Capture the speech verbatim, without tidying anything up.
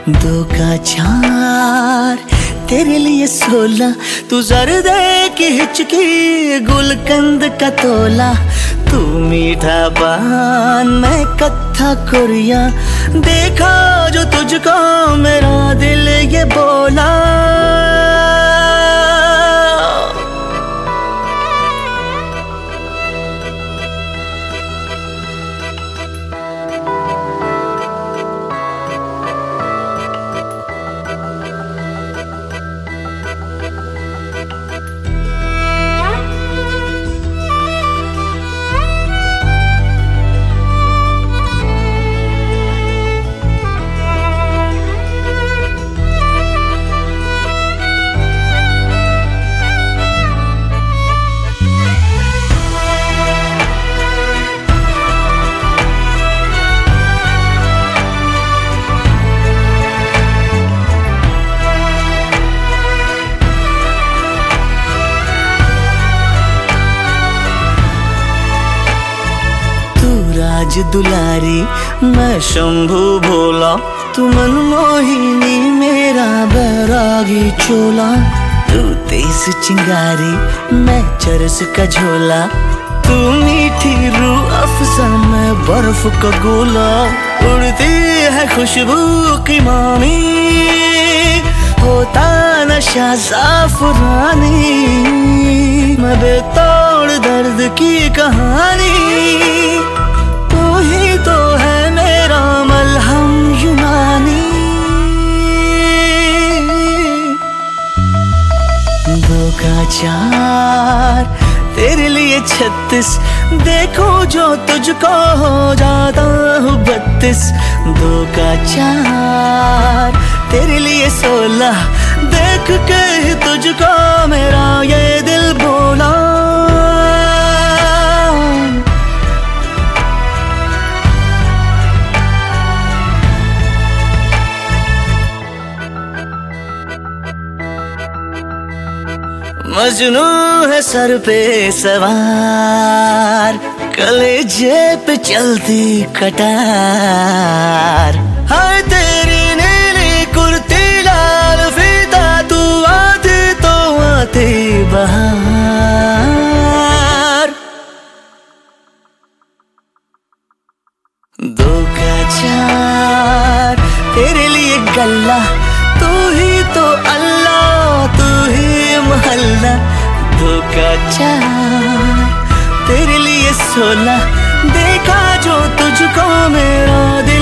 दो का चार तेरे लिए सोलह, तू जर्दे की हिचकी गुलकंद का तोला, तू मीठा पान मैं कत्था कुरिया, देखा जो तुझको मेरा दिल ये बोला। राज दुलारी मैं शंभू भोला, तू मनमोहिनी मेरा बैरागी चोला, तू तेज चिंगारी मैं चरस का झोला, तू मीठी रूह अफ़ज़ा मैं बर्फ का गोला, उड़ती है खुशबू की मामी होता नशा ज़ाफ़रानी, मैं बेतोड़ दर्द की कहानी, ही तो है मेरा मलहम यूनानी। दो का चार तेरे लिए छत्तीस, देखो जो तुझको हो जाता हूँ बत्तीस, दो का चार तेरे लिए सोलह, देख के ही तुझको मेरा ये दिल बोला। मजनू है सर पे सवार, कलेजे पे चलती कटार, हाय तेरी नीली कुर्ती लाल फीता, तू आती तो आती बहार। दो का चार तेरे लिए गल्ला, तू ही तो अल्लाह तू ही महल्ला, दो का चार तेरे लिए सोलह, देखा जो तुझको मेरा दिल